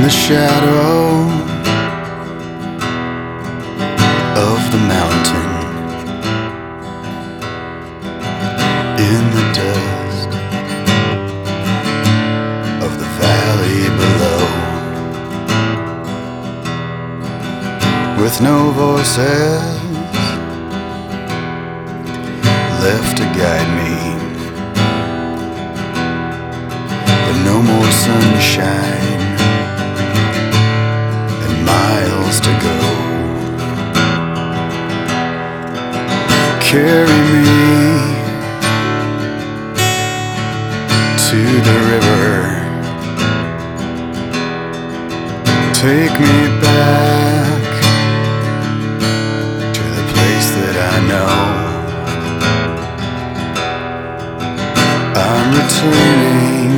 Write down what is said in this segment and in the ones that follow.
the shadow of the mountain, in the dust of the valley below, with no voices left to guide me, but no more sunshine and miles to go. Carry me to the river, take me back to the place that I know. I'm returning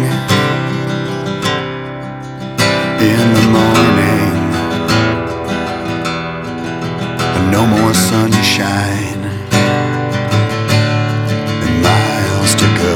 in the morning, but no more sunshine and miles to go.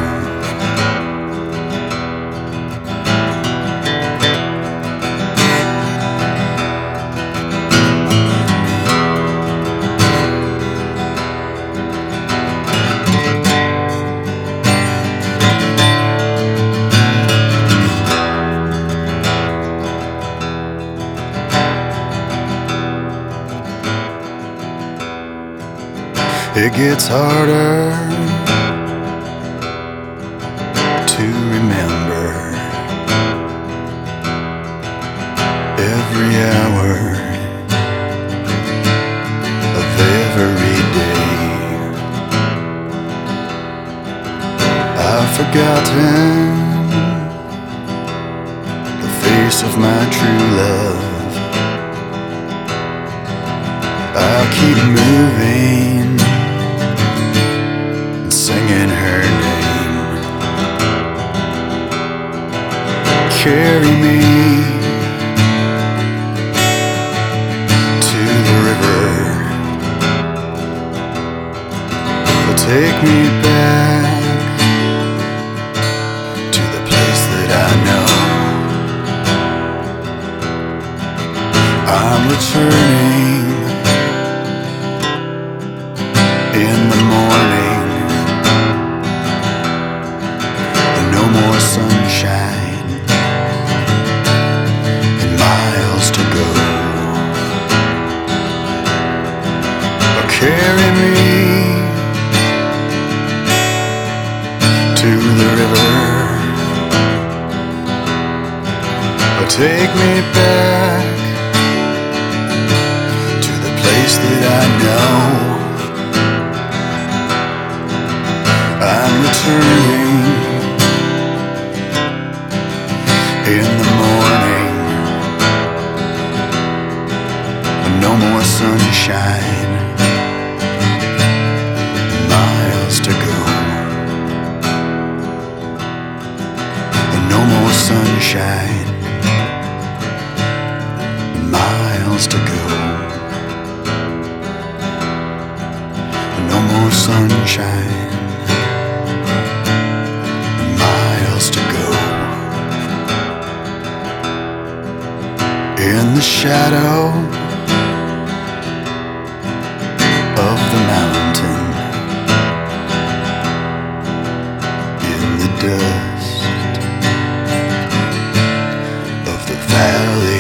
It gets harder to remember every hour of every day. I've forgotten the face of my true love. I'll keep moving, singing her name. Carry me to the river, but take me back to the place that I know. I'm returning in the morning, no more sunshine and miles to go. Carry me to the river, or take me back to the place that I know. I'm returning in the morning, no more sunshine, miles to go. No more sunshine, miles to go. No more sunshine, miles to go. In the shadow of the mountain, in the dust of the valley